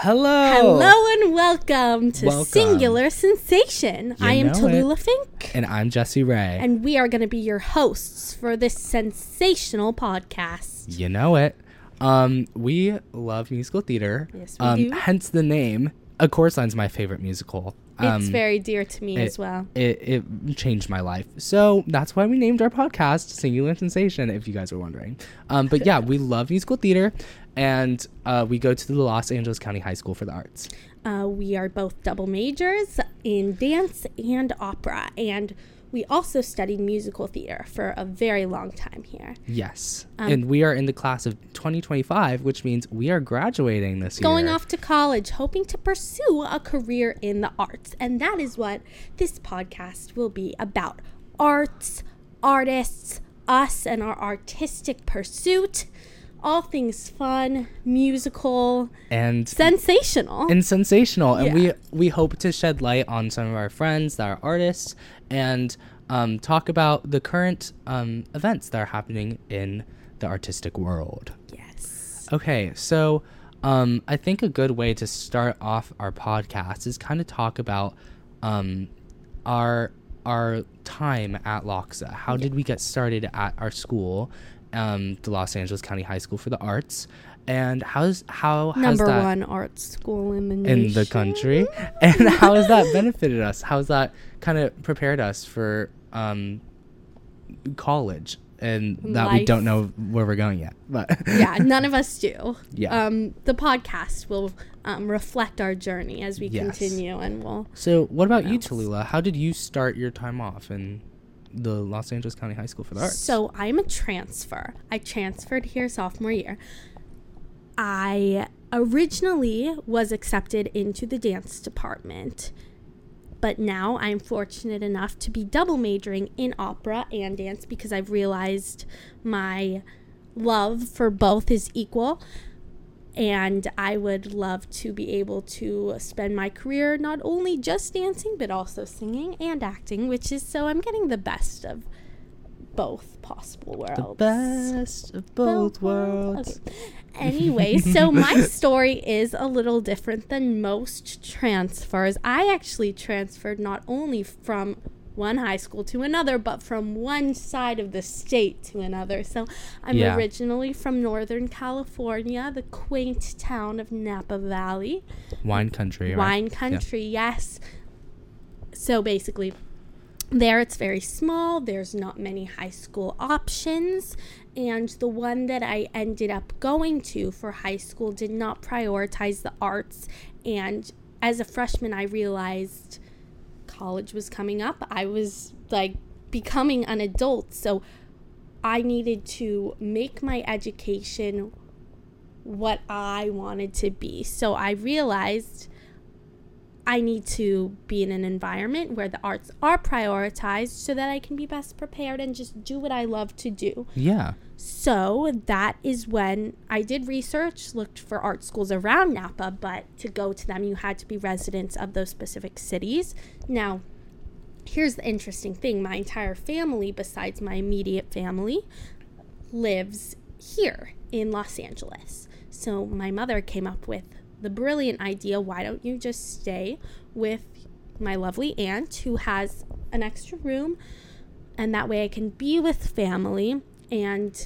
Hello and welcome to Singular Sensation. I am Tallulah Fink. And I'm Jesse Ray. And we are going to be your hosts for this sensational podcast. You know it. We love musical theater. Yes, we do. Hence the name. A Chorus Line's my favorite musical. It's very dear to me as well. It changed my life. So that's why we named our podcast Singular Sensation, if you guys were wondering. But yeah, we love musical theater. And we go to the Los Angeles County High School for the Arts. We are both double majors in dance and opera. And we also studied musical theater for a very long time here. Yes. And we are in the class of 2025, which means we are graduating this year. Going off to college, hoping to pursue a career in the arts. And that is what this podcast will be about. Arts, artists, us, and our artistic pursuit. All things fun, musical, and sensational. Yeah. And we hope to shed light on some of our friends that are artists and talk about the current events that are happening in the artistic world. Yes. Okay, so I think a good way to start off our podcast is kind of talk about our time at LOXA. How did we get started at our school? The Los Angeles County High School for the Arts, and how has number that one art school in the nation. in the country, and how has that benefited us? How has that kind of prepared us for college, and that Life. We don't know where we're going yet, but yeah, none of us do. Yeah. The podcast will reflect our journey as we continue, and we'll. So, what about you, Tallulah? How did you start your time off in the Los Angeles County High School for the Arts? So I'm a transfer. I transferred here sophomore year. I originally was accepted into the dance department, but now I'm fortunate enough to be double majoring in opera and dance because I've realized my love for both is equal. And I would love to be able to spend my career not only just dancing, but also singing and acting, so I'm getting the best of both possible worlds. The best of both worlds. Okay. Anyway, so my story is a little different than most transfers. I actually transferred not only from one high school to another, but from one side of the state to another. So I'm originally from Northern California, the quaint town of Napa Valley. Wine country, right? Wine country, yes. So basically, there it's very small. There's not many high school options. And the one that I ended up going to for high school did not prioritize the arts. And as a freshman, I realized college was coming up. I was becoming an adult, so I needed to make my education what I wanted to be. So I realized I need to be in an environment where the arts are prioritized so that I can be best prepared and just do what I love to do. Yeah. So that is when I did research, looked for art schools around Napa, but to go to them, you had to be residents of those specific cities. Now, here's the interesting thing. My entire family, besides my immediate family, lives here in Los Angeles. So my mother came up with the brilliant idea, why don't you just stay with my lovely aunt who has an extra room, and that way I can be with family. And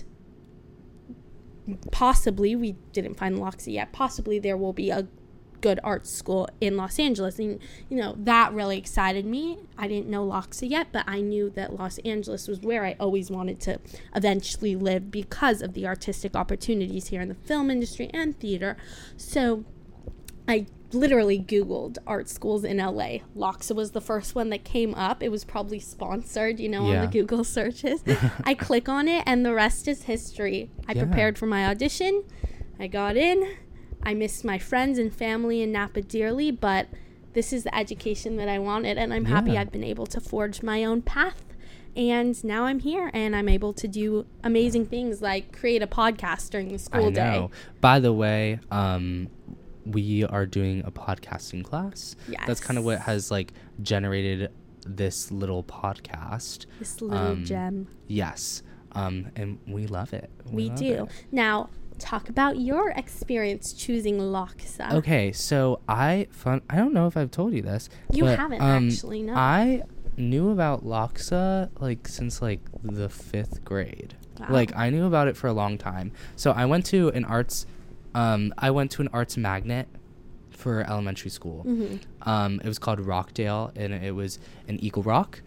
possibly, we didn't find LOXA yet, possibly there will be a good art school in Los Angeles. And, that really excited me. I didn't know LOXA yet, but I knew that Los Angeles was where I always wanted to eventually live because of the artistic opportunities here in the film industry and theater. So I literally Googled art schools in LA. LOXA was the first one that came up. It was probably sponsored, on the Google searches. I click on it and the rest is history. I prepared for my audition. I got in. I missed my friends and family in Napa dearly, but this is the education that I wanted, and I'm happy I've been able to forge my own path. And now I'm here, and I'm able to do amazing things like create a podcast during the school day. By the way, we are doing a podcasting class. Yes. That's kind of what has generated this little podcast. This little gem. Yes. And we love it. We do. Now, Talk about your experience choosing LOXA. Okay, so I don't know if I've told you this. You but, haven't actually, no. I knew about LOXA like since like the 5th grade. Wow. Like I knew about it for a long time. So I went to an arts magnet for elementary school. Mm-hmm. It was called Rockdale, and it was in Eagle Rock.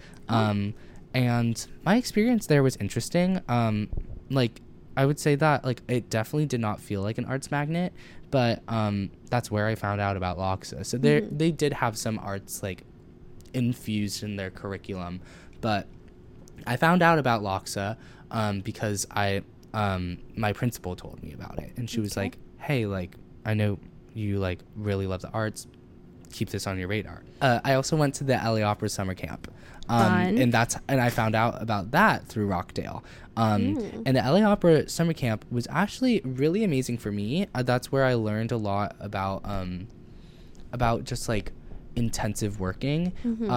And my experience there was interesting. Like I would say that like it definitely did not feel like an arts magnet, but that's where I found out about LOXA. So they did have some arts like infused in their curriculum, but I found out about LOXA because my principal told me about it, and she was like, "Hey, like I know you like really love the arts. Keep this on your radar." I also went to the LA Opera summer camp, and I found out about that through Rockdale. And the LA Opera summer camp was actually really amazing for me. That's where I learned a lot about just like intensive working.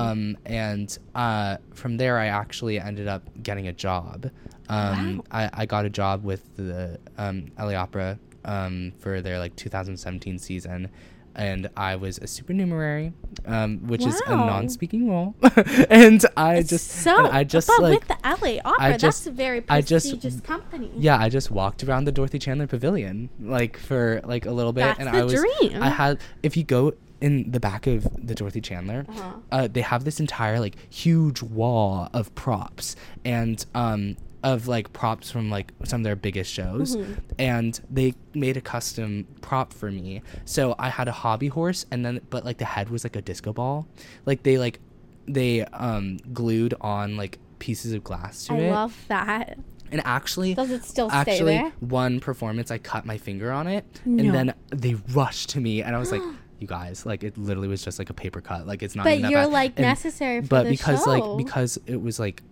And from there I actually ended up getting a job. Wow. I got a job with the LA Opera for their like 2017 season, and I was a supernumerary, which is a non-speaking role. And I just like with the LA Opera, that's a very prestigious company. Yeah, I just walked around the Dorothy Chandler Pavilion like for like a little bit. That's the dream. I had, if you go in the back of the Dorothy Chandler, they have this entire like huge wall of props and of like props from like some of their biggest shows, and they made a custom prop for me. So I had a hobby horse, and then but like the head was like a disco ball. Like they glued on like pieces of glass to it. I love that. And actually, does it still stay there? One performance I cut my finger on it, and then they rushed to me, and I was like, you guys, like it literally was just like a paper cut. Like it's not. But even that you're bad. like necessary for but the because show. because it was like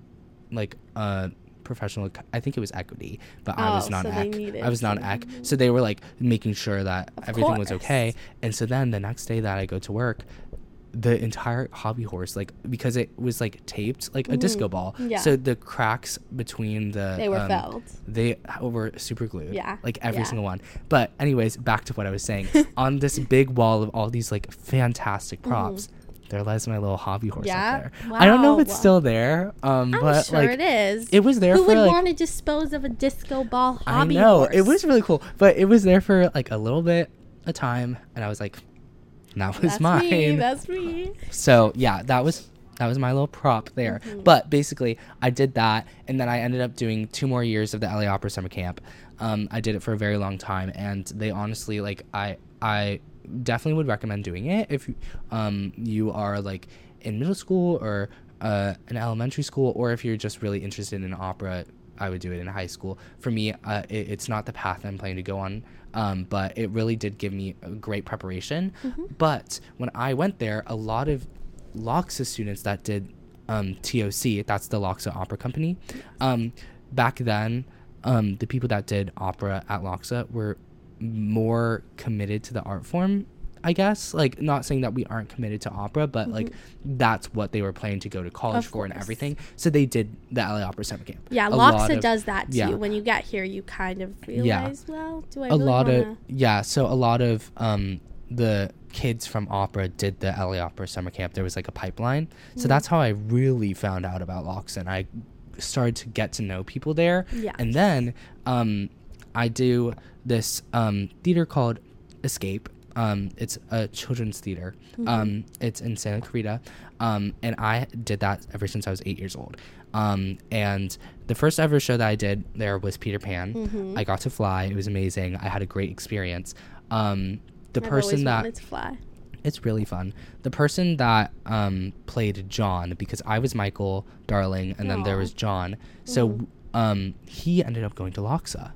professional, I think it was equity, but I was not I was not ec, so they were like making sure that everything was okay. And so then the next day that I go to work, the entire hobby horse, like because it was like taped like a disco ball, so the cracks between they were filled, they were super glued, like every single one. But anyways, back to what I was saying. On this big wall of all these like fantastic props, there lies my little hobby horse up there. Wow. I don't know if it's still there, I'm but sure like it is. It was there. Who for would like, want to dispose of a disco ball hobby I know horse? it was really cool, but it was there for like a little bit of time, and I was like, that was mine. That's me. So yeah, that was my little prop there. But basically, I did that, and then I ended up doing 2 more years of the LA Opera summer camp. I did it for a very long time, and they honestly like I definitely would recommend doing it if you are like in middle school or in elementary school, or if you're just really interested in opera. I would do it in high school. For me, it's not the path I'm planning to go on, but it really did give me a great preparation. But when I went there, a lot of LOXA students that did TOC, that's the LOXA Opera Company, back then, the people that did opera at LOXA were more committed to the art form, I guess. Like, not saying that we aren't committed to opera, but like that's what they were planning to go to college for and everything. So they did the LA Opera summer camp. Yeah, LOXA does that too. When you get here, you kind of realize, well, do I really wanna... So a lot of the kids from opera did the LA Opera summer camp. There was like a pipeline. So that's how I really found out about LOXA, and I started to get to know people there. Yeah. And then I do this theater called Escape. It's a children's theater. It's in Santa Clarita. And I did that ever since I was 8 years old. And the first ever show that I did there was Peter Pan. I got to fly. It was amazing. I had a great experience. I've always wanted to fly. It's really fun. The person that played John, because I was Michael Darling, and then there was John. So he ended up going to LOXA.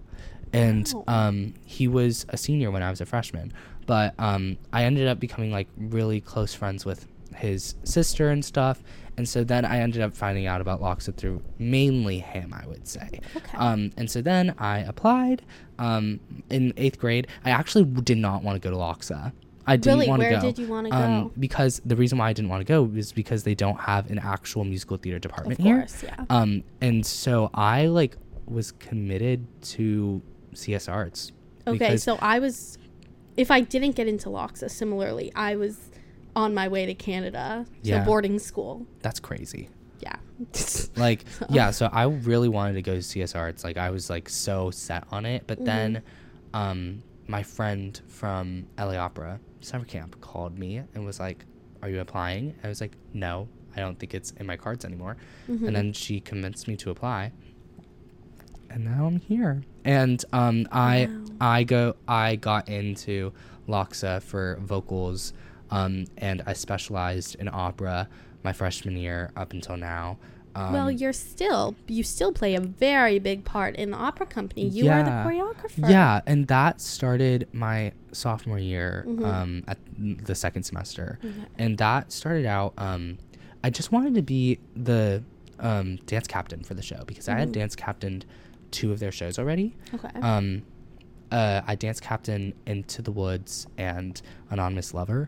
And he was a senior when I was a freshman. But I ended up becoming like really close friends with his sister and stuff. And so then I ended up finding out about LOXA through mainly him, I would say. Okay. And so then I applied in 8th grade. I actually did not want to go to LOXA. I didn't want to go. Where did you want to go? Because the reason why I didn't want to go was because they don't have an actual musical theater department here. Of course, yeah. And so I like was committed to CS Arts. Okay, because- so if I didn't get into LOXA, similarly, I was on my way to Canada to Yeah. boarding school. That's crazy. Yeah. Like, yeah, so I really wanted to go to CSR. It's like I was like so set on it, but then my friend from LA Opera summer camp called me and was like, "Are you applying?" I was like, "No, I don't think it's in my cards anymore." And then she convinced me to apply, and now I'm here. And I got into LOXA for vocals, and I specialized in opera my freshman year up until now. Well, you still play a very big part in the opera company. You are the choreographer. Yeah, and that started my sophomore year at the second semester. And that started out, I just wanted to be the dance captain for the show because I had dance captained 2 of their shows already. Okay. I dance captain Into the Woods and Anonymous Lover.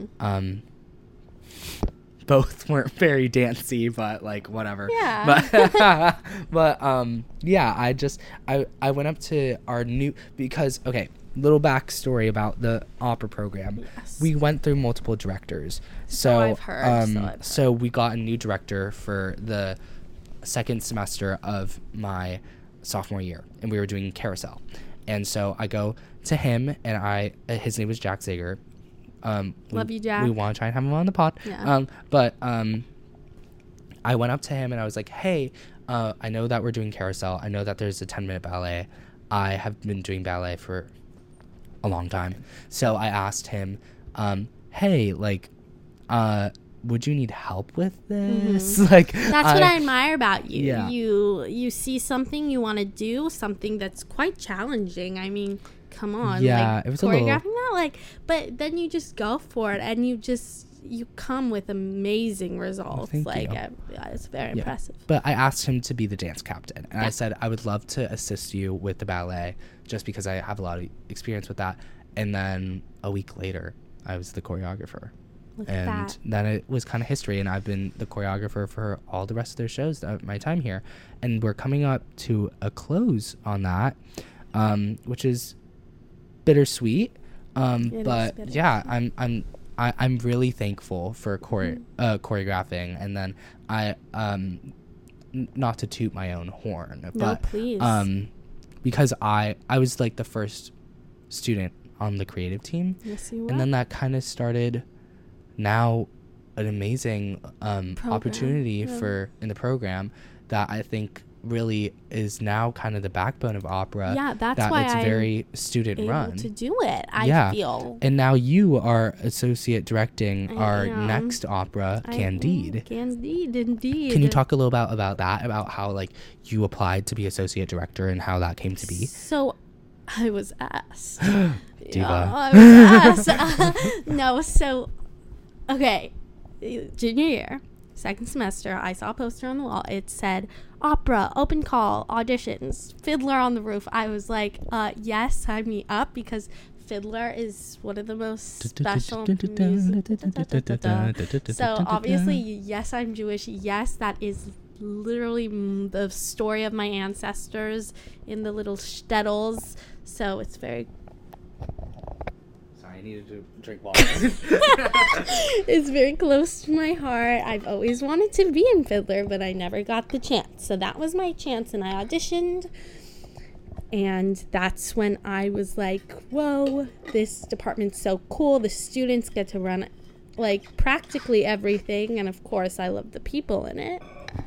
Both weren't very dancey, but like whatever. Yeah. But yeah, I went up to our new, because okay, little backstory about the opera program. Yes. We went through multiple directors. So I've heard. So we got a new director for the second semester of my sophomore year, and we were doing Carousel. And so I go to him, and his name was Jack Zager. Love you, Jack. We want to try and have him on the pod. Yeah. But I went up to him and I was like, "Hey, I know that we're doing Carousel. I know that there's a 10-minute ballet. I have been doing ballet for a long time." So I asked him, "Hey, like, would you need help with this?" Like, that's what I admire about you. Yeah. You see something you want to do, something that's quite challenging. I mean, come on. Yeah, like, it was a choreographing little... that, like, but then you just go for it, and you come with amazing results. thank like, you. it's very impressive. But I asked him to be the dance captain, and I said I would love to assist you with the ballet just because I have a lot of experience with that. And then a week later, I was the choreographer. Look at And that. then it was kind of history, and I've been the choreographer for all the rest of their shows my time here. And we're coming up to a close on that, which is bittersweet. But bittersweet. yeah, I'm really thankful for choreographing. And then not to toot my own horn, but please. because I was like the first student on the creative team. Yes, you were. And then that kind of started now an amazing opportunity in the program that I think really is now kind of the backbone of opera. Yeah, that's that why it's I'm very student able run to do it. I feel. And now you are associate directing I our am. next opera, Candide. Candide, indeed. Can you talk a little about that, about how like you applied to be associate director and how that came to be? So, I was asked. Diva. Yeah, I was asked. No, so, okay, junior year, second semester, I saw a poster on the wall. It said, opera, open call, auditions, Fiddler on the Roof. I was like, yes, sign me up, because Fiddler is one of the most special So, obviously, yes, I'm Jewish. Yes, that is literally the story of my ancestors in the little shtetls. So, it's very... Sorry, I needed to drink water. It's very close to my heart. I've always wanted to be in Fiddler, but I never got the chance. So that was my chance, and I auditioned. And that's when I was like, whoa, this department's so cool. The students get to run, like, practically everything. And, of course, I love the people in it.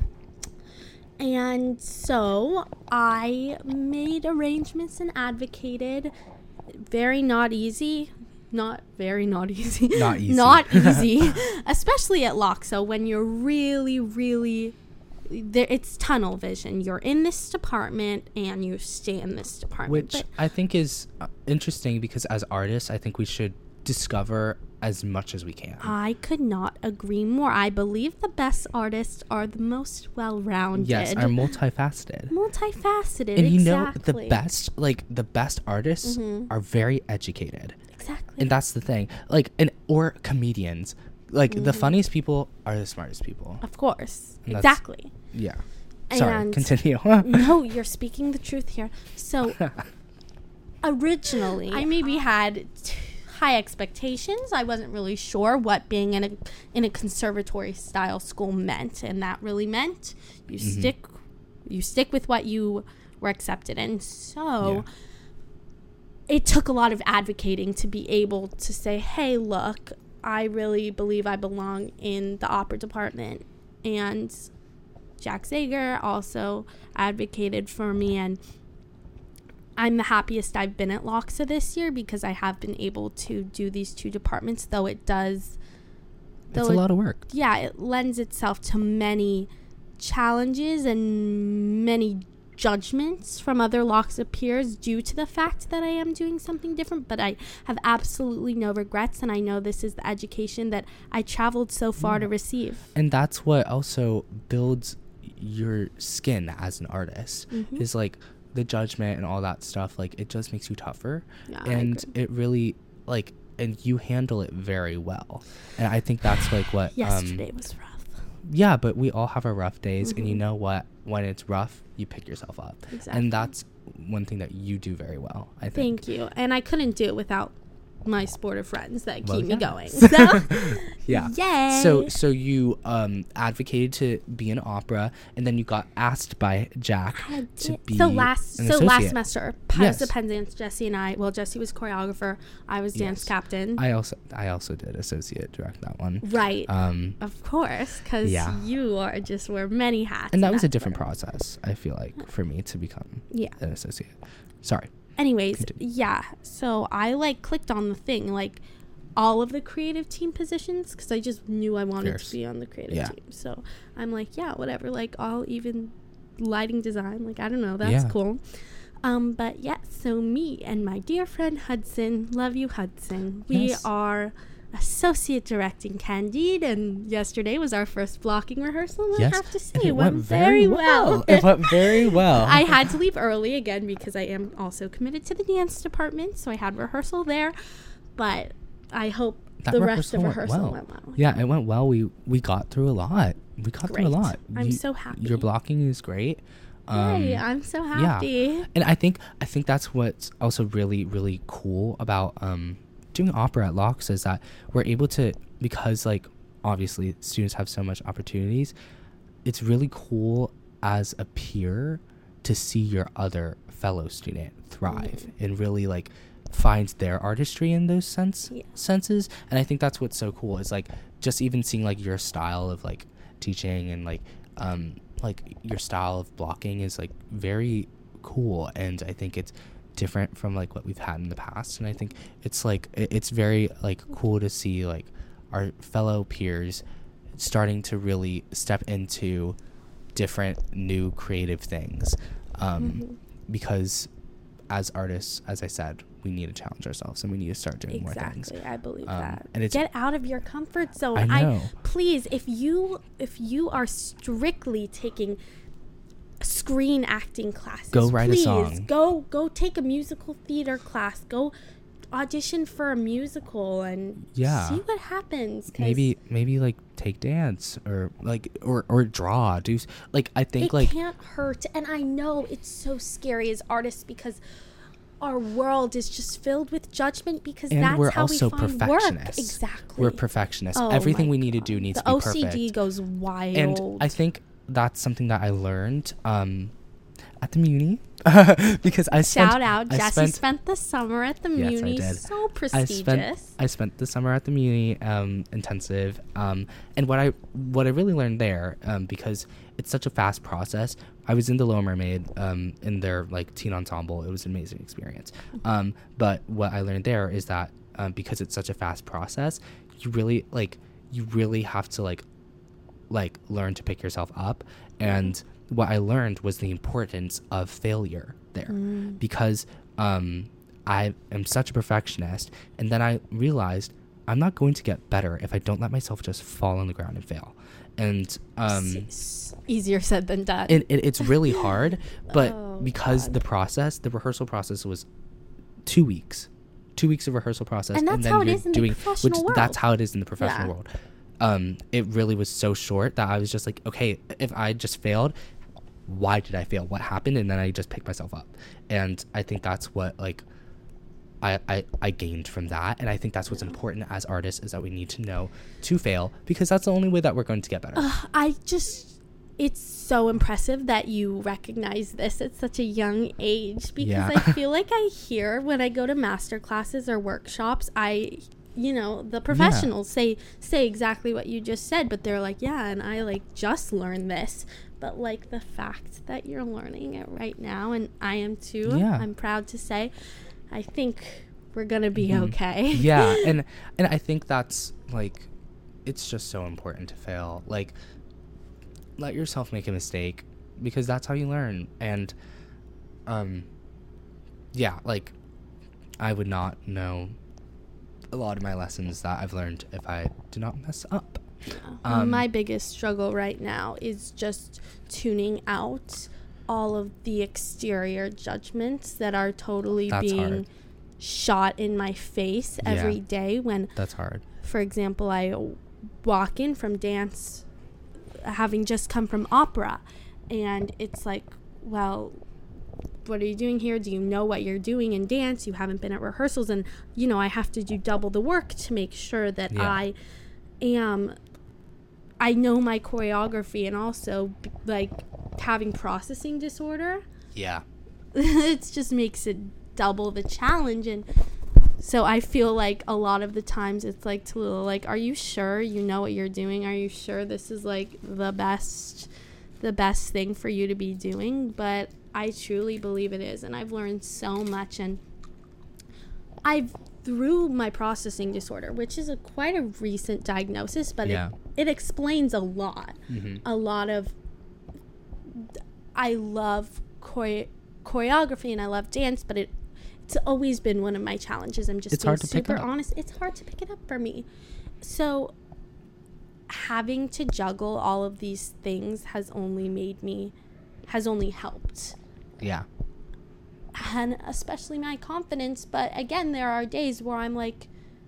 And so I made arrangements and advocated. Very not easy. Not very not easy. Not easy. Not easy. Especially at LOXA when you're really, really... it's tunnel vision. You're in this department and you stay in this department. Which I think is interesting because as artists, I think we should discover as much as we can. I could not agree more. I believe the best artists are the most well-rounded. Yes, are multifaceted. Multifaceted, And you exactly. know, the best artists are very educated. Exactly. And that's the thing. Like, or comedians. Like, the funniest people are the smartest people. Of course. And Exactly. Yeah. Sorry, And continue. no, you're speaking the truth here. So, originally I maybe had high expectations. I wasn't really sure what being in a conservatory style school meant, and that really meant you stick with what you were accepted in. So it took a lot of advocating to be able to say, hey, look, I really believe I belong in the opera department. And Jack Zager also advocated for me, and I'm the happiest I've been at LOXA this year because I have been able to do these two departments, though it does... It's a lot of work. Yeah, it lends itself to many challenges and many judgments from other LOXA peers due to the fact that I am doing something different, but I have absolutely no regrets, and I know this is the education that I traveled so far to receive. And that's what also builds your skin as an artist, is like the judgment and all that stuff. Like, it just makes you tougher, and it really, like, and you handle it very well. And I think that's like what yesterday was rough. Yeah, but we all have our rough days, and you know what? When it's rough, you pick yourself up. Exactly. And that's one thing that you do very well, I think. Thank you. And I couldn't do it without my sportive friends that keep me going. So, yeah. Yay. So you advocated to be in opera, and then you got asked by Jack to be last semester, Pirates of Penzance, Jesse and I. Well, Jesse was choreographer. I was dance captain. I also did associate direct that one. Right. Of course, because you just wear many hats. And that was a different process, I feel like, for me to become an associate. Sorry. Anyways, so I clicked on the thing, all of the creative team positions, because I just knew I wanted to be on the creative team. So I'm whatever, I'll even lighting design, I don't know, that's cool. But so me and my dear friend Hudson, love you Hudson, we are associate directing Candide, and yesterday was our first blocking rehearsal, and I have to say it went very well. It went very well. I had to leave early again because I am also committed to the dance department, so I had rehearsal there, but I hope the rest of rehearsal went well. Yeah, it went well. We got through a lot. I'm so happy. Your blocking is great. Hey, I'm so happy. Yeah. And I think that's what's also really, really cool about doing opera at LOXA is that we're able to, because obviously students have so much opportunities, it's really cool as a peer to see your other fellow student thrive and really finds their artistry in those senses. And I think that's what's so cool is just even seeing your style of teaching and your style of blocking is very cool, and I think it's different from what we've had in the past. And I think it's it's very cool to see our fellow peers starting to really step into different new creative things, because as artists, as I said, we need to challenge ourselves and we need to start doing more things. Exactly, I believe that. And get out of your comfort zone. I know. Please, if you are strictly taking screen acting classes, go write a song. Go take a musical theater class. Go audition for a musical and see what happens. Maybe take dance or draw. Do I think it can't hurt. And I know it's so scary as artists because our world is just filled with judgment, because and that's we're how also we find perfectionists. Work. Exactly. We're perfectionists. Everything we need to do needs to be perfect. The OCD goes wild. And I think that's something that I learned at the Muni, because I spent the summer at the Muni. I did. So prestigious. I spent the summer at the Muni intensive, and what I really learned there, because it's such a fast process. I was in the Little Mermaid in their teen ensemble. It was an amazing experience. But what I learned there is that because it's such a fast process, you really have to learn to pick yourself up. And what I learned was the importance of failure there, because I am such a perfectionist, and then I realized I'm not going to get better if I don't let myself just fall on the ground and fail. And easier said than done. It's really hard, but because the rehearsal process was 2 weeks. 2 weeks of rehearsal process, and that's then how it is in the professional world. That's how it is in the professional world. It really was so short that I was just okay, if I just failed, why did I fail? What happened? And then I just picked myself up. And I think that's what I gained from that. And I think that's what's important as artists, is that we need to know to fail, because that's the only way that we're going to get better. It's so impressive that you recognize this at such a young age, because Yeah. I feel like I hear when I go to master classes or workshops, the professionals say exactly what you just said, but they're like, yeah, and I like just learned this. But like the fact that you're learning it right now, and I am too, Yeah. I'm proud to say, I think we're gonna be okay. Yeah, and I think that's like, it's just so important to fail. Like, let yourself make a mistake, because that's how you learn. And yeah, like, I would not know a lot of my lessons that I've learned if I did not mess up. My biggest struggle right now is just tuning out all of the exterior judgments that are totally That's being hard. shot in my face every day. When, That's hard. for example, I walk in from dance, having just come from opera, and it's like, well, what are you doing here? Do you know what you're doing in dance? You haven't been at rehearsals, and I have to do double the work to make sure that I know my choreography, and also like having processing disorder. Yeah. It just makes it double the challenge. And so I feel like a lot of the times it's like, Tallulah, like, are you sure you know what you're doing? Are you sure this is like the best thing for you to be doing? But I truly believe it is, and I've learned so much. And through my processing disorder, which is quite a recent diagnosis, but it explains a lot. A lot of, I love choreography and I love dance, but it's always been one of my challenges. I'm just being super honest. It's hard to pick it up for me. So having to juggle all of these things has only helped. Yeah. And especially my confidence. But again, there are days where I'm like,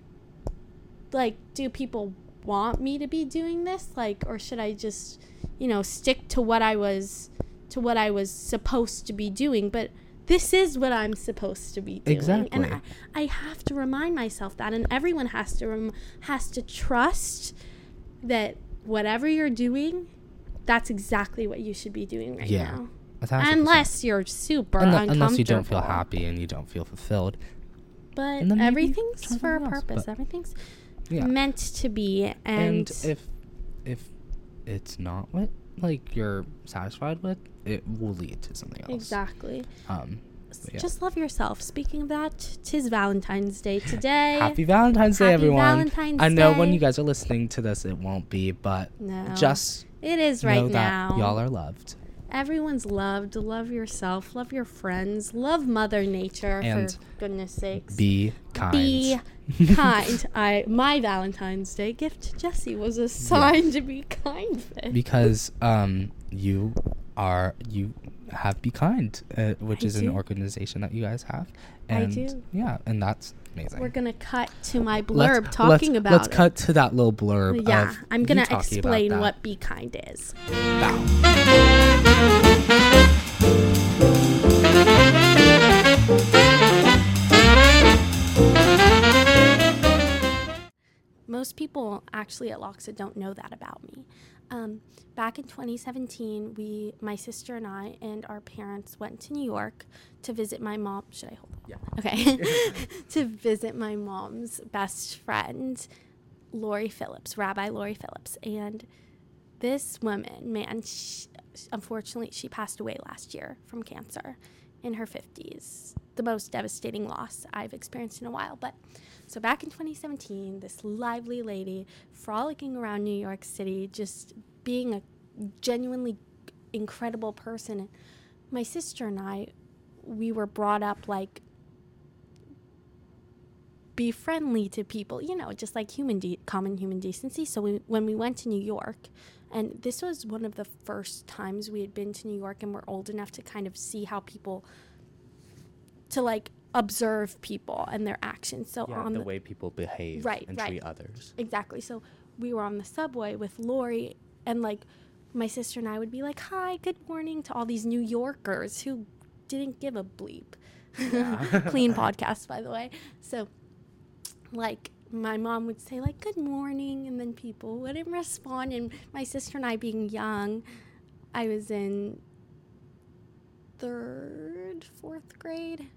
do people want me to be doing this? Like, or should I just, stick to what I was supposed to be doing? But this is what I'm supposed to be doing. Exactly. And I have to remind myself that, and everyone has to trust that whatever you're doing, that's exactly what you should be doing right now. 1,000%. Unless you're super uncomfortable. Unless you don't feel happy and you don't feel fulfilled. But everything's for a purpose. Everything's meant to be. And if it's not what you're satisfied with, it will lead to something else. Exactly. Yeah. Just love yourself. Speaking of that, 'tis Valentine's Day today. Happy Valentine's Day, everyone. Valentine's I know Day. when you guys are listening to this, it won't be, but just it is right know now. that y'all are loved. Everyone's loved. Love yourself. Love your friends. Love Mother Nature, and for goodness sakes. Be kind. Be kind. My Valentine's Day gift to Jesse was a sign to be kind with. Because you have Be Kind, which is an organization that you guys have. And I do. Yeah, and that's amazing. We're going to cut to my blurb talking about Let's cut to that little blurb. Yeah, of I'm going you to talking explain about what Be Kind is. Most people actually at LOXA don't know that about me. Back in 2017, my sister and I and our parents went to New York to visit my mom. Should I hold it? Yeah. Okay. To visit my mom's best friend, Lori Phillips, Rabbi Lori Phillips. And this woman, man, unfortunately, she passed away last year from cancer in her 50s. The most devastating loss I've experienced in a while. But so back in 2017, this lively lady frolicking around New York City, just being a genuinely incredible person. And my sister and I, we were brought up like, be friendly to people, just like common human decency. So when we went to New York, and this was one of the first times we had been to New York and were old enough to kind of see how people, to like observe people and their actions. So on the way people behave and treat others. Exactly. So we were on the subway with Lori, and like my sister and I would be like, hi, good morning to all these New Yorkers who didn't give a bleep. Yeah. Clean podcast, by the way. So, like, my mom would say, like, good morning, and then people wouldn't respond. And my sister and I, being young, I was in 3rd, 4th grade.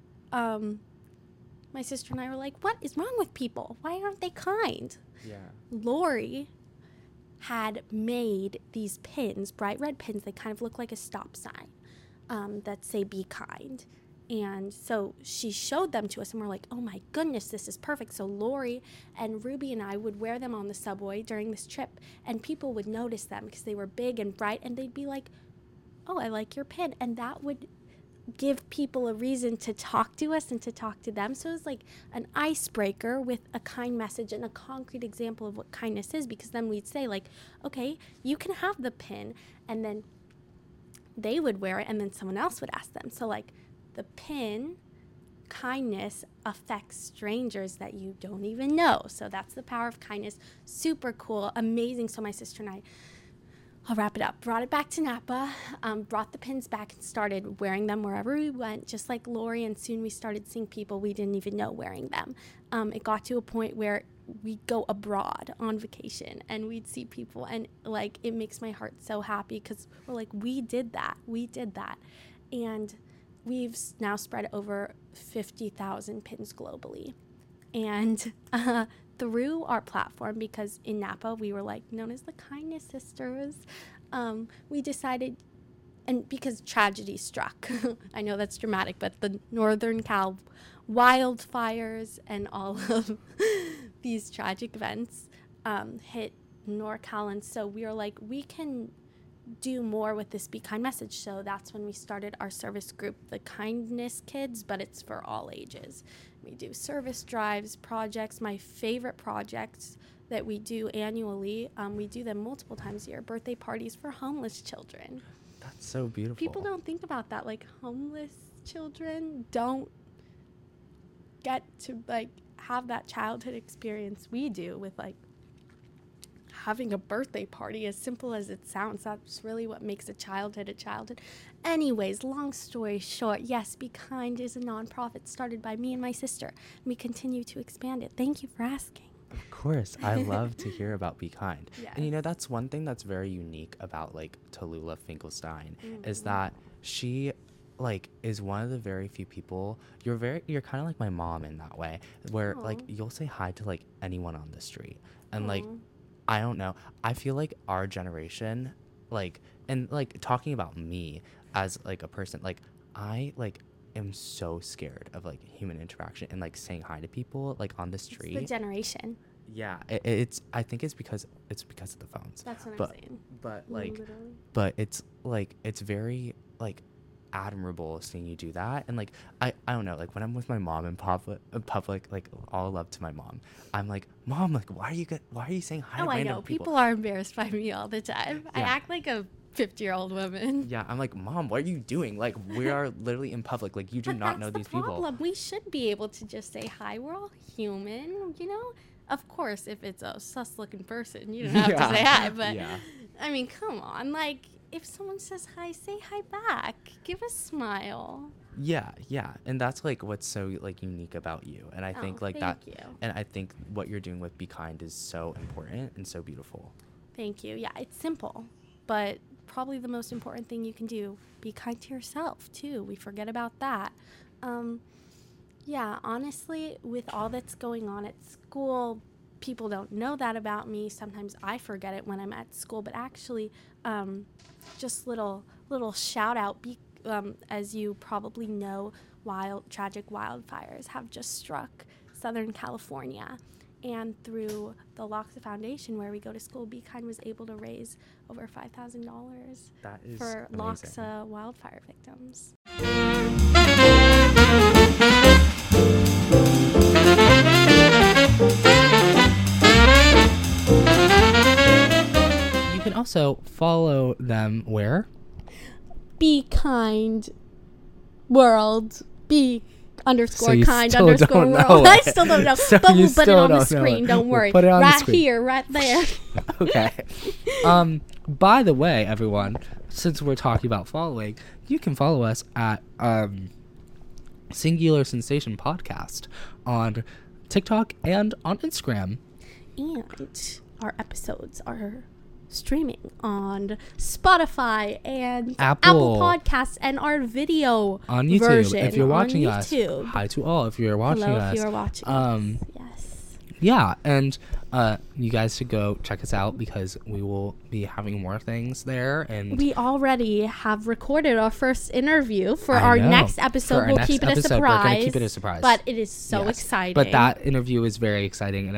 My sister and I were like, what is wrong with people? Why aren't they kind? Yeah. Lori had made these pins, bright red pins. They kind of look like a stop sign that say be kind. And so she showed them to us, and we're like, oh my goodness, this is perfect. So Lori and Ruby and I would wear them on the subway during this trip, and people would notice them because they were big and bright, and they'd be like, oh, I like your pin. And that would give people a reason to talk to us and to talk to them. So it was like an icebreaker with a kind message and a concrete example of what kindness is, because then we'd say, like, okay, you can have the pin, and then they would wear it, and then someone else would ask them. So, like, the pin, kindness, affects strangers that you don't even know. So that's the power of kindness. Super cool, amazing. So my sister and I, I'll wrap it up, brought it back to Napa, brought the pins back and started wearing them wherever we went, just like Lori, and soon we started seeing people we didn't even know wearing them. It got to a point where we'd go abroad on vacation and we'd see people, and, like, it makes my heart so happy because we're like, we did that. And we've now spread over 50,000 pins globally. And through our platform, because in Napa we were, like, known as the Kindness Sisters, we decided, and because tragedy struck, I know that's dramatic, but the Northern Cal wildfires and all of these tragic events hit NorCal, and so we were like, we can do more with this Be Kind message. So that's when we started our service group, the Kindness Kids, but it's for all ages. We do service drives, projects. My favorite projects that we do annually, we do them multiple times a year, birthday parties for homeless children. That's so beautiful. People don't think about that. Like, homeless children don't get to, like, have that childhood experience we do with, like, having a birthday party. As simple as it sounds, that's really what makes a childhood a childhood. Anyways, long story short, yes, Be Kind is a nonprofit started by me and my sister, and we continue to expand it. Thank you for asking. Of course. I love to hear about Be Kind. Yes. And, you know, that's one thing that's very unique about, like, Tallulah Finkelstein, is that she, like, is one of the very few people, you're kind of like my mom in that way, where, like, you'll say hi to, like, anyone on the street. And, like, I don't know. I feel like our generation, like, and, like, talking about me as, like, a person, like, I, like, am so scared of, like, human interaction and, like, saying hi to people, like, on the street. It's the generation. Yeah, it's. I think it's because of the phones. That's what I'm saying. But, like, Literally. but it's, like, it's very, like, admirable seeing you do that. And, like, I don't know, like, when I'm with my mom in public, like, all love to my mom, I'm like, Mom, like, why are you saying hi to random I know people? people are embarrassed by me all the time. I Yeah. act like a 50-year-old woman. Yeah, I'm like, Mom, what are you doing? Like, we are literally in public, like, you do not know these That's the problem. people. We should be able to just say hi. We're all human, you know. Of course, if it's a sus-looking person, you don't have to say hi. But Yeah. I mean, come on, like, if someone says hi, say hi back. Give a smile. Yeah, and that's, like, what's so, like, unique about you. And I think, like, thank that, you. and I think what you're doing with Be Kind is so important and so beautiful. Thank you. Yeah, it's simple, but probably the most important thing you can do. Be kind to yourself, too. We forget about that. Yeah, honestly, with all that's going on at school, people don't know that about me. Sometimes I forget it when I'm at school, but actually, just little shout out. As you probably know, tragic wildfires have just struck Southern California, and through the Loxa Foundation, where we go to school, Be Kind was able to raise over $5,000 That is for amazing. Loxa wildfire victims. You can also follow them where? Be Kind World. Be So you _kind still _ don't know world. I it. still don't know. So But you we'll put it still on the don't know screen. it. Don't We'll worry. put it on the right screen. here, right there. Okay. By the way, everyone, since we're talking about following, you can follow us at Singular Sensation Podcast on TikTok and on Instagram. And our episodes are streaming on Spotify and Apple Podcasts, and our video on YouTube. version If you're watching on us, YouTube. hi to all. If you're watching Hello, us, if you're watching us. Yes. Yeah, and you guys should go check us out because we will be having more things there. And we already have recorded our first interview for I our know. next episode. We'll keep it a surprise. We're gonna keep it a surprise. But it is so Yes. exciting. But that interview is very exciting, and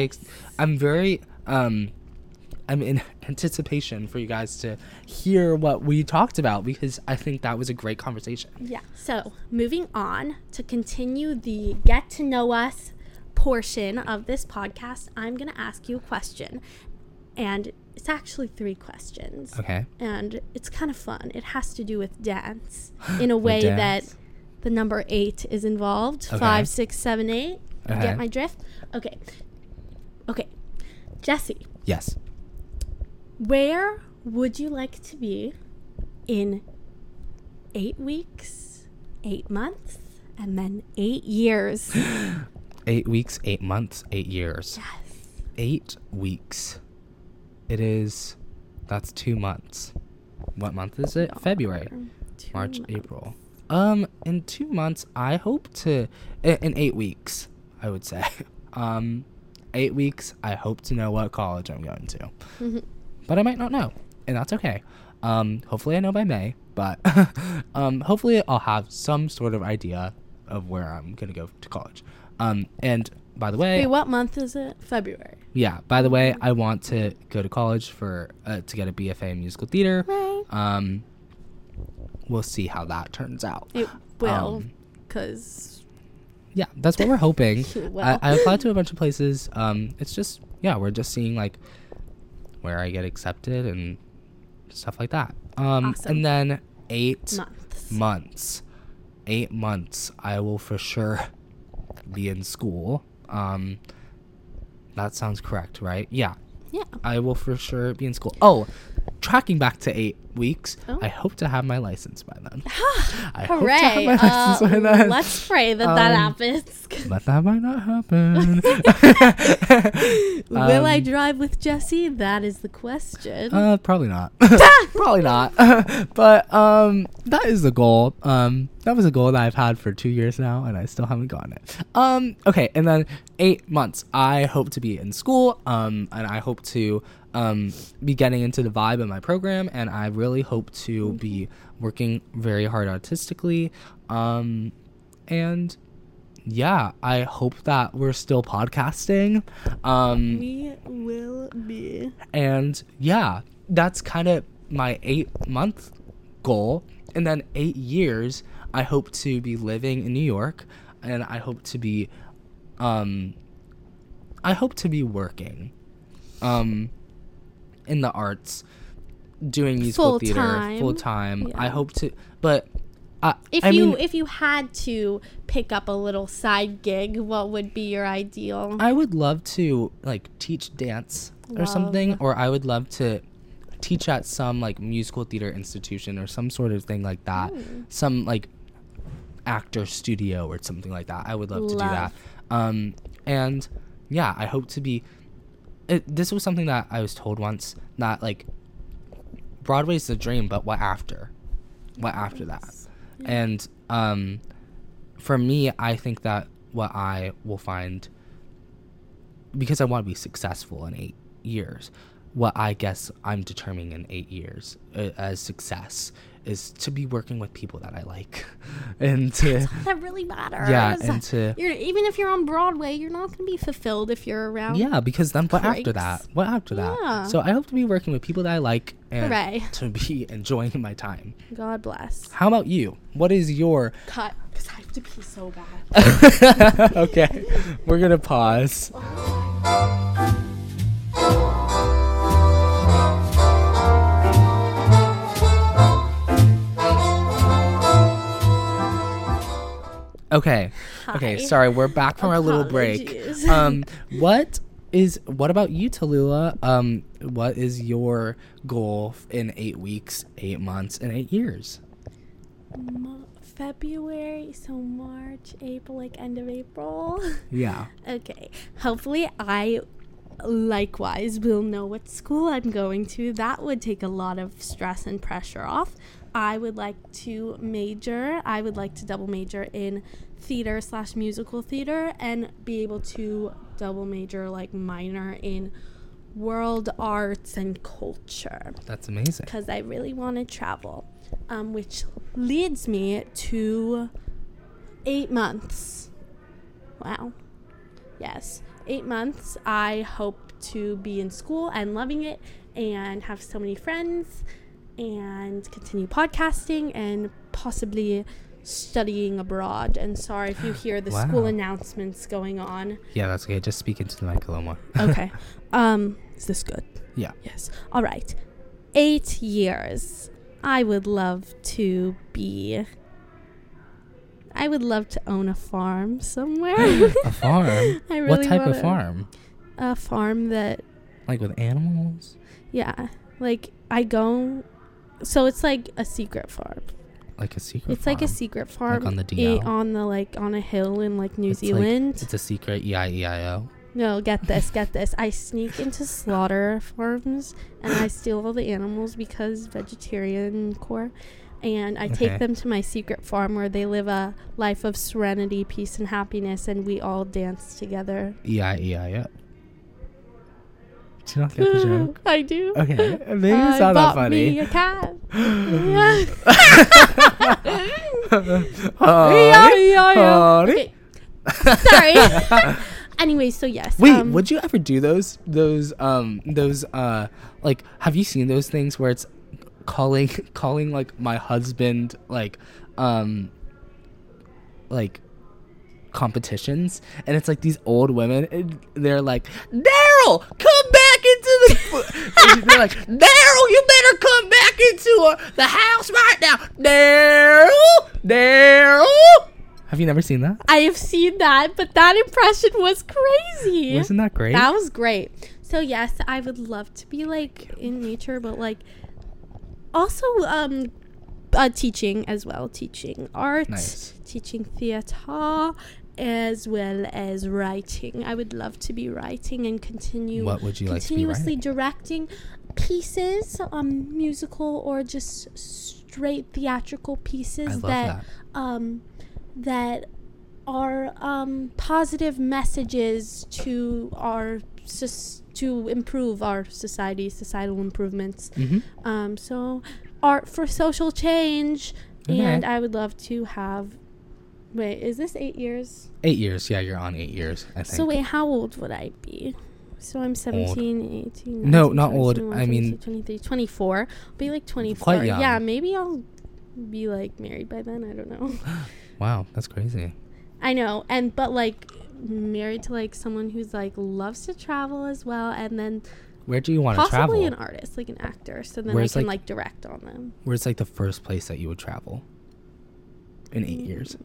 I'm in anticipation for you guys to hear what we talked about because I think that was a great conversation. Yeah. So moving on to continue the get to know us portion of this podcast, I'm going to ask you a question. And it's actually 3 questions. Okay. And it's kind of fun. It has to do with dance in a way that the number 8 is involved. Okay. 5, 6, 7, 8. Okay. Get my drift? Okay. Jesse. Yes. Where would you like to be in 8 weeks, 8 months, and then 8 years? 8 weeks, 8 months, 8 years. Yes. 8 weeks. That's 2 months. What month is it? February. 2 March, months. April. In 2 months, I hope to, in 8 weeks, I would say. 8 weeks, I hope to know what college I'm going to. Mm-hmm. But I might not know, and that's okay. Hopefully I know by May, but hopefully I'll have some sort of idea of where I'm going to go to college. And by the way... Wait, what month is it? February. Yeah, by the way, I want to go to college for to get a BFA in musical theater. Right. We'll see how that turns out. It will, because... Yeah, that's what we're hoping. Well. I applied to a bunch of places. It's just, we're just seeing, like, where I get accepted and stuff like that. Awesome. And then 8 months. 8 months, I will for sure be in school. That sounds correct, right? Yeah. Yeah. I will for sure be in school. Oh, tracking back to 8 weeks, Oh. I hope to have my license by then. I hope to Hooray. have my license by then. Let's pray that happens. But that might not happen. Will I drive with Jesse? That is the question. Probably not. Probably not. But that is the goal. That was a goal that I've had for 2 years now, and I still haven't gotten it. Okay, and then 8 months. I hope to be in school. And I hope to be getting into the vibe of my program, and I really hope to be working very hard artistically. And yeah, I hope that we're still podcasting. We will be. And yeah, that's kind of my 8-month goal. And then 8 years, I hope to be living in New York, and I hope to be working in the arts, doing musical theater full time. Yeah. I hope to, but If you had to pick up a little side gig, what would be your ideal? I would love to like teach dance or something, or I would love to teach at some like musical theater institution or some sort of thing like that. Some like actor studio or something like that. I would love to do that. And yeah, I hope to be. This was something that I was told once, that like Broadway's the dream, but what after? What after that? Yeah. And for me, I think that what I will find, because I want to be successful in 8 years, what I guess I'm determining in 8 years as success is to be working with people that I like, and to that really matters. Yeah, and to even if you're on Broadway, you're not going to be fulfilled if you're around. Yeah, because then what after that? What after that? Yeah. So I hope to be working with people that I like and Hooray. to be enjoying my time. God bless. How about you? What is your Cut, because I have to pee so bad. Okay, we're gonna pause. Okay. Okay, Hi. sorry, we're back from our little break. Apologies. What about you, Tallulah? What is your goal in 8 weeks, 8 months, and 8 years? February, so March, April, like end of April. Yeah. Okay. Hopefully I likewise will know what school I'm going to. That would take a lot of stress and pressure off. I would like to double major in theater / musical theater and be able to double major, like minor in world arts and culture. That's amazing. Because I really want to travel, which leads me to 8 months. Wow. Yes. 8 months. I hope to be in school and loving it and have so many friends and continue podcasting and possibly studying abroad. And sorry if you hear the school announcements going on. Yeah, that's okay. Just speak into the mic a little more. Okay. Is this good? Yeah. Yes. All right. 8 years. I would love to own a farm somewhere. A farm? I really what type of farm? A farm that... Like with animals? Yeah. Like, so it's like a secret farm. Like a secret farm? It's like a secret farm. Like on the DL? On a hill in, like, New Zealand. It's a secret E-I-E-I-O. No, get this. I sneak into slaughter farms and I steal all the animals because vegetarian core. And I take them to my secret farm where they live a life of serenity, peace, and happiness, and we all dance together. E-I-E-I-O. Do you not get the joke? I do. Okay, maybe it's not that funny. Me a cat. Okay. Sorry. Anyway, so yes. Wait, would you ever do those like, have you seen those things where it's calling like my husband like competitions, and it's like these old women and they're like, Daryl, come back into the they're like, Daryl, you better come back into the house right now, Daryl. Have you never seen that? I have seen that, but that impression was crazy. Wasn't that great? That was great. So yes, I would love to be like in nature, but like also teaching as well, teaching art, teaching theater, as well as writing. I would love to be writing and What would you like to be continuously directing pieces, musical or just straight theatrical pieces that are positive messages to to improve our societal improvements. Mm-hmm. So art for social change. Okay. And I would love to have... Wait, is this 8 years? 8 years, yeah, you're on 8 years, I think. So wait, how old would I be? So I'm 17, old. 18... 19, no, not 20, old. 21, I 22, mean... 23, 24. I'll be like 24. Quite young. Yeah, maybe I'll be like married by then. I don't know. Wow, that's crazy. I know. But like married to like someone who's like loves to travel as well, and then... Where do you want to travel? Possibly an artist, like an actor, so then I can like direct on them. Where's like the first place that you would travel in 8 years?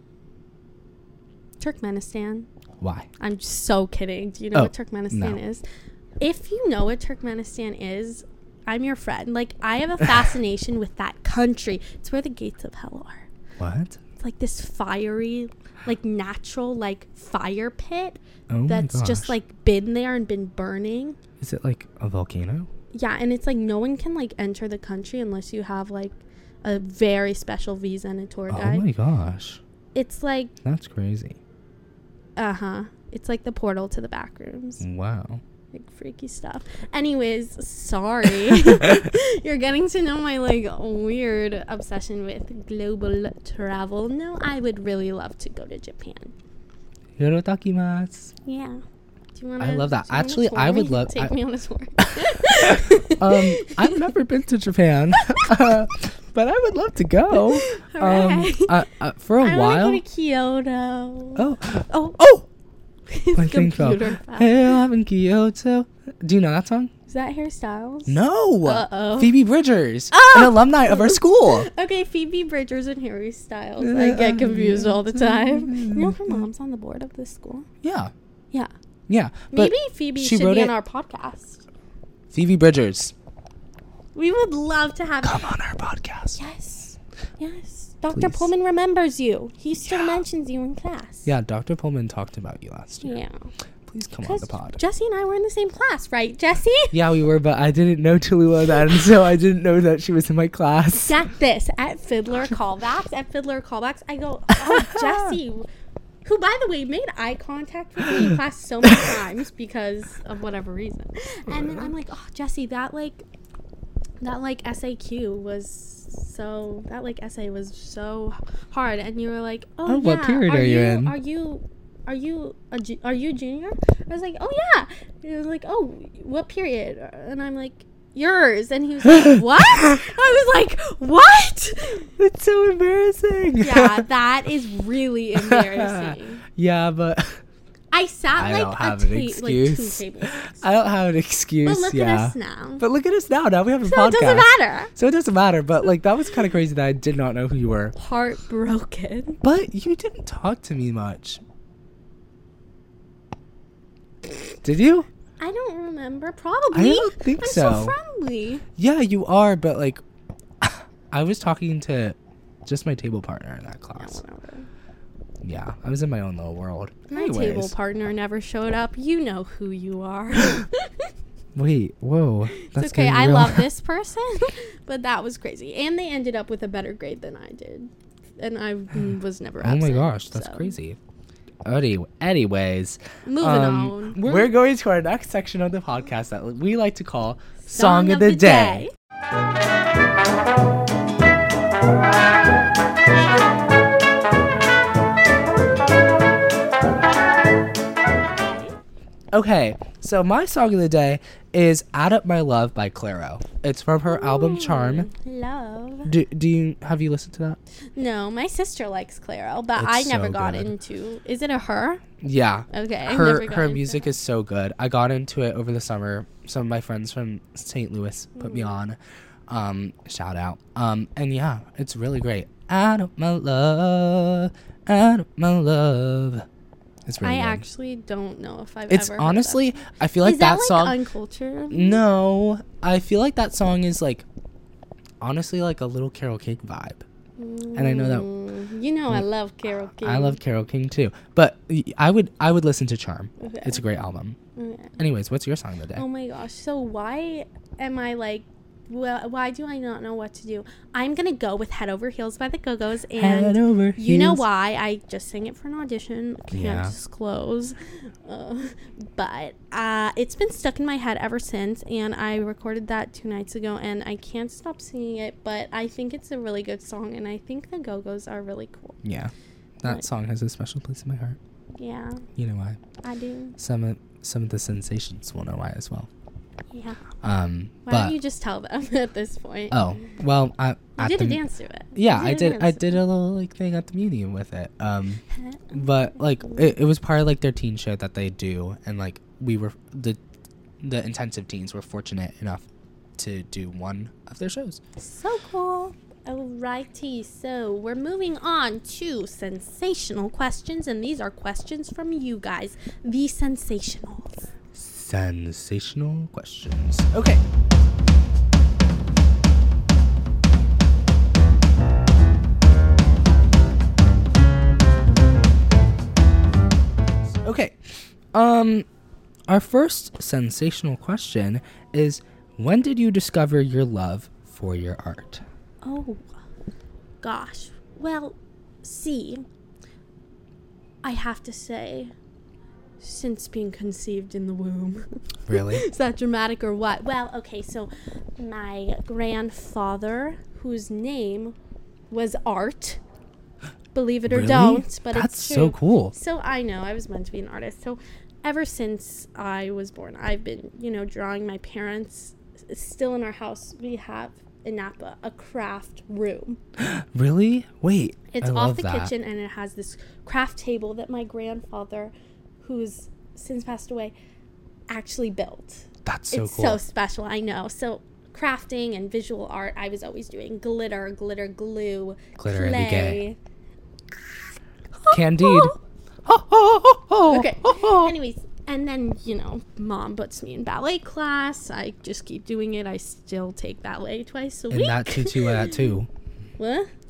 Turkmenistan. Why? I'm so kidding. Do you know what Turkmenistan is? If you know what Turkmenistan is, I'm your friend. Like, I have a fascination with that country. It's where the gates of hell are. What? It's like this fiery, like natural, like fire pit that's just like been there and been burning. Is it like a volcano? Yeah, and it's like no one can like enter the country unless you have like a very special visa and a tour guide. Oh my gosh. It's like... That's crazy. It's like the portal to the back rooms. Wow. Like freaky stuff. Anyways, sorry. You're getting to know my like weird obsession with global travel. No, I would really love to go to Japan. Hirotakimasu. Yeah. Do you want to... I love that. Actually, I would love... Take me on a tour. I've never been to Japan. But I would love to go. For a while. I want to go to Kyoto. Oh! My thing fell. Hey, I'm in Kyoto. Do you know that song? Is that Harry Styles? No. Uh-oh. Phoebe Bridgers, an alumni of our school. Okay, Phoebe Bridgers and Harry Styles. I get confused all the time. You know her mom's on the board of this school? Yeah. Yeah. Yeah. Maybe Phoebe should be on our podcast. Phoebe Bridgers. We would love to have... Come on our podcast. Yes. Yes. Dr. Please. Pullman remembers you. He still mentions you in class. Yeah, Dr. Pullman talked about you last year. Yeah. Please come on Because the pod. Jesse and I were in the same class, right, Jesse? Yeah, we were, but I didn't know Tallulah then, so I didn't know that she was in my class. Get this, at Fiddler Callbacks, I go, oh, Jesse, who, by the way, made eye contact with me in class so many times because of whatever reason. And then I'm like, oh, Jesse, that SAQ was so, essay was so hard. And you were like, oh, yeah. What period are you in? Are you junior? I was like, oh yeah. He was like, oh, what period? And I'm like, yours. And he was like, what? I was like, what? It's so embarrassing. Yeah, that is really embarrassing. Yeah, but I sat I like don't have a an excuse. 2 tables. I don't have an excuse. But look at us now. But look at us now. Now we have a So podcast. it doesn't matter. So it doesn't matter. But like that was kind of crazy that I did not know who you were. Heartbroken. But you didn't talk to me much. Did you? I don't remember. Probably. I don't think I'm so. friendly. Yeah, you are, but like I was talking to just my table partner in that Yeah, class. whatever. Yeah, I was in my own little world. My Anyways. table partner never showed up. You know who you are. Wait, whoa. That's It's okay. getting I real. love this person, but that was crazy. And they ended up with a better grade than I did. And I was never Oh absent. my gosh, that's so. crazy. Anyways, Moving on. We're going to our next section of the podcast that we like to call Song of the Day. Okay, so my song of the day is Add Up My Love by Clairo. It's from her album Charm. Love. Do you have you listened to that? No, my sister likes Clairo, but It's I never so got good. into. Is it a her? Yeah. Okay. I never got Her into music it. is so good. I got into it over the summer. Some of my friends from St. Louis put me on. Shout out. And yeah, it's really great. Add up my love. Add up my love. It's really I good. actually don't know if I've It's ever. honestly, heard I feel that. like Is that that song. uncultured? No, I feel like that song is like, honestly, like a little Carole King vibe. And I know that You know I love Carole King. I love Carole King too, but I would listen to Charm. Okay. It's a great album. Okay. Anyways, what's your song of the day? Oh my gosh. So why am I like, well, why do I not know what to do? I'm going to go with Head Over Heels by the Go-Go's. And Head over you know heels. why. I just sang it for an audition. Can't Yeah. disclose. But it's been stuck in my head ever since. And I recorded that 2 nights ago. And I can't stop singing it. But I think it's a really good song. And I think the Go-Go's are really cool. Yeah, that Like- song has a special place in my heart. Yeah, You know why? I do. Some of the sensations will know why as well. Yeah. Why Why don't you just tell them at this point? Oh well, I You did a dance to it. Yeah, You I a did. dance I to did it. a little like thing at the museum with it. But like it was part of like their teen show that they do, and like we were the intensive teens were fortunate enough to do one of their shows. So cool. Alrighty, so we're moving on to sensational questions, and these are questions from you guys, the sensationals. Sensational questions. Okay. Okay. Our first sensational question is, when did you discover your love for your art? Oh, gosh. Well, see, I have to say, since being conceived in the womb. Really? Is that dramatic or what? Well, okay, so my grandfather, whose name was Art, believe it or Really? don't, but That's it's true. so cool. So I know I was meant to be an artist. So ever since I was born, I've been, drawing. My parents, still in our house, we have in Napa a craft room. Really? Wait. It's I off love the that. kitchen, and it has this craft table that my grandfather, who's since passed away, actually built. That's so It's cool. so special, I know. So crafting and visual art, I was always doing glitter, glue, Glitter and be clay. Candide. Okay. Anyways, and then, Mom puts me in ballet class. I just keep doing it. I still take ballet twice a And week. that too. What?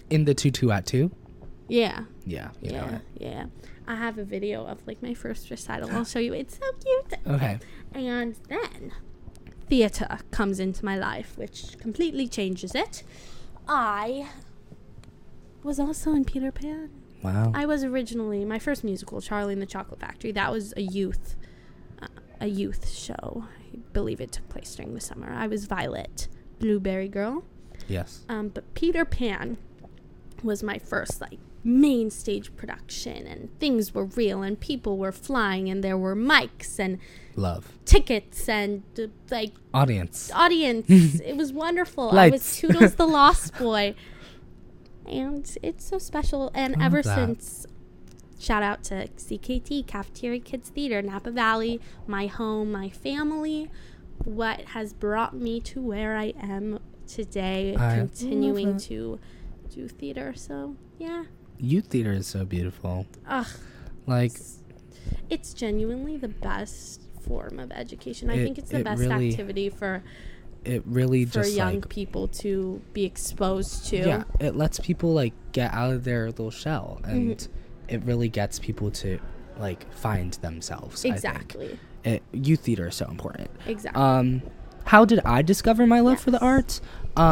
in the tutu at 2? Yeah. Yeah. You know it. Yeah. I have a video of like my first recital. I'll show you. It's so cute. Okay. And then theater comes into my life, which completely changes it. I was also in Peter Pan. Wow. I was originally, my first musical, Charlie and the Chocolate Factory. That was a youth show. I believe it took place during the summer. I was Violet, Blueberry Girl. Yes. But Peter Pan was my first like main stage production, and things were real, and people were flying, and there were mics and Love. tickets and like Audience. It was wonderful. Lights. I was Toodles the Lost Boy, and it's so special. And I ever love that. since, shout out to CKT, Cafeteria Kids Theater, Napa Valley, my home, my family, what has brought me to where I am today, continuing to do theater. So yeah, Youth theater is so beautiful. ugh, Like, it's genuinely the best form of education. I It- think it's the it best really activity for it really just young like, people to be exposed to. yeah, it lets people like get out of their little shell, and Mm-hmm. it really gets people to like find themselves. Exactly. Youth theater is so important. Exactly. How did I discover my love for the Yes. arts?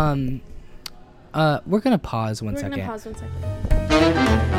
We're gonna pause one We're second. gonna pause 1 second.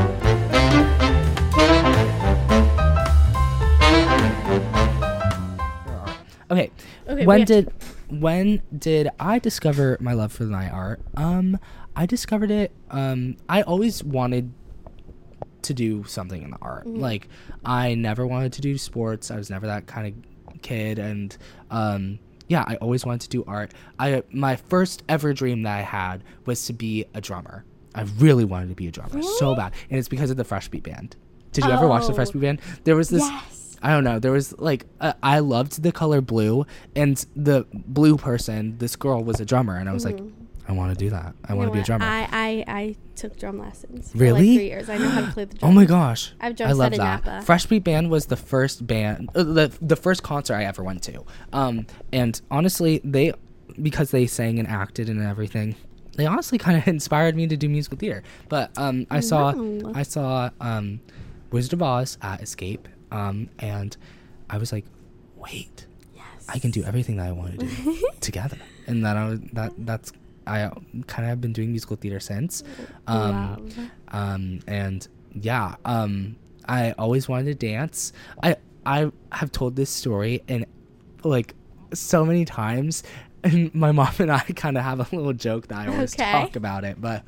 Okay. Okay, When we have did I discover my love for my art? I discovered it. I always wanted to do something in the art. Mm-hmm. Like, I never wanted to do sports. I was never that kind of kid, and yeah, I always wanted to do art. My first ever dream that I had was to be a drummer. I really wanted to be a drummer so bad, and it's because of the Fresh Beat Band. Did you ever watch the Fresh Beat Band? There was this. Yes. I don't know. There was like I loved the color blue, and the blue person, this girl, was a drummer, and I was like, I want to do that. I want to be a drummer. I took drum lessons. For Really? like 3 years. I know how to play the drum. Oh my gosh! I've drum I set love in that. Napa. Fresh Beat Band was the first band, the first concert I ever went to. And honestly, because they sang and acted and everything, they honestly kind of inspired me to do musical theater. But I saw Wizard of Oz at Escape, and I was like, wait, I can do everything that I want to do together. And then I kind of have been doing musical theater since. Love. And yeah, I always wanted to dance. I have told this story and like so many times, and my mom and I kind of have a little joke that I always talk about it. But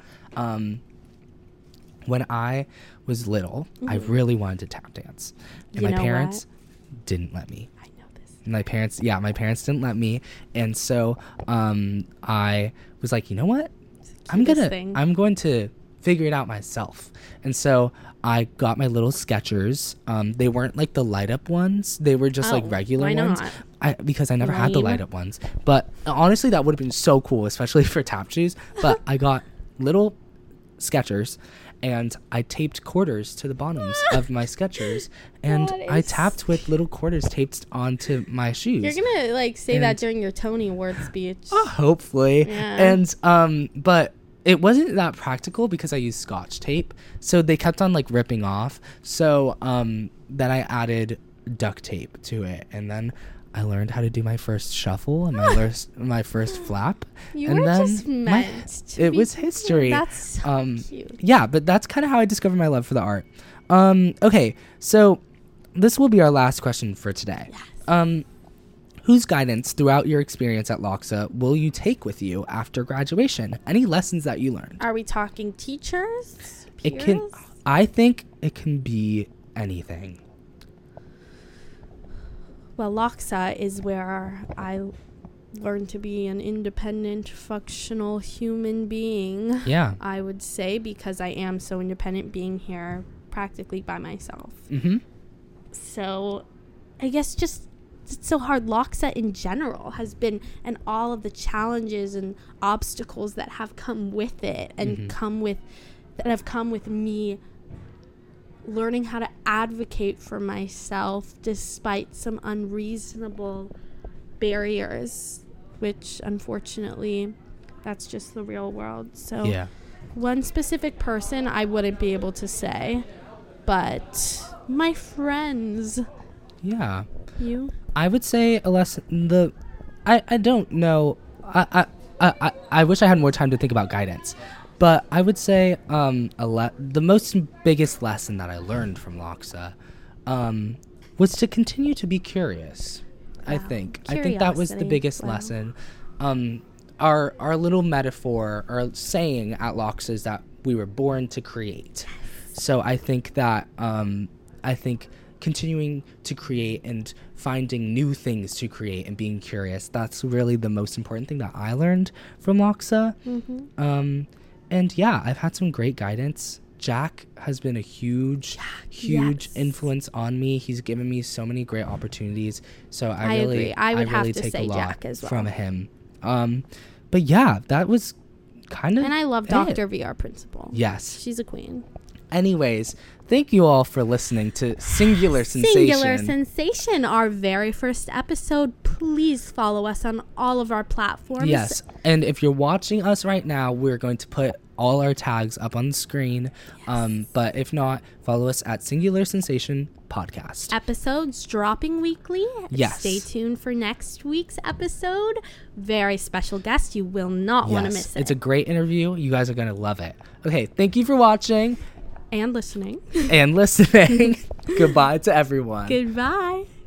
when I was little, I really wanted to tap dance, and my parents didn't let me. I know this. My parents didn't let me, and so I was like, you know what? I'm going to figure it out myself. And so I got my little Skechers. They weren't like the light up ones. They were just like regular why ones. not? Because I never had the light up ones. But honestly, that would have been so cool, especially for tap shoes. But I got little Skechers, and I taped quarters to the bottoms of my Skechers, and I tapped with little quarters taped onto my shoes. You're gonna like say that during your Tony Award speech. Hopefully. Yeah. And but it wasn't that practical because I used Scotch tape, so they kept on like ripping off. So then I added duct tape to it, and then I learned how to do my first shuffle and my first flap. You and were then just meant to it be was history. That's so cute. Yeah, but that's kind of how I discovered my love for the art. Okay, so this will be our last question for today. Yes. Whose guidance throughout your experience at LOXA will you take with you after graduation? Any lessons that you learned? Are we talking teachers? I think it can be anything. Well, LOXA is where I learned to be an independent, functional human being. Yeah. I would say, because I am so independent being here practically by myself. Mm-hmm. So I guess just it's so hard. LOXA in general has been, and all of the challenges and obstacles that have come with it and have come with me learning how to advocate for myself despite some unreasonable barriers, which unfortunately that's just the real world. So One specific person I wouldn't be able to say, but my friends. Yeah. You? I would say a lesson. I don't know. I wish I had more time to think about guidance, but I would say the most biggest lesson that I learned from LOXA was to continue to be curious. Wow. I think that was the biggest lesson. Our little metaphor or saying at LOXA is that we were born to create. So I think that continuing to create and finding new things to create and being curious, that's really the most important thing that I learned from LOXA. Mm-hmm. And yeah, I've had some great guidance. Jack has been a huge influence on me. He's given me so many great opportunities. So I agree. I would have really to take say a lot Jack as well. from him. But yeah, that was kind of. And I love Dr. V, our principal. Yes. She's a queen. Anyways, thank you all for listening to Singular Sensation. Singular Sensation, our very first episode. Please follow us on all of our platforms. Yes, and if you're watching us right now, we're going to put all our tags up on the screen. Yes. But if not, follow us at Singular Sensation Podcast. Episodes dropping weekly. Yes. Stay tuned for next week's episode. Very special guest. You will not want to miss it. It's a great interview. You guys are going to love it. Okay, thank you for watching. And listening. Goodbye to everyone. Goodbye.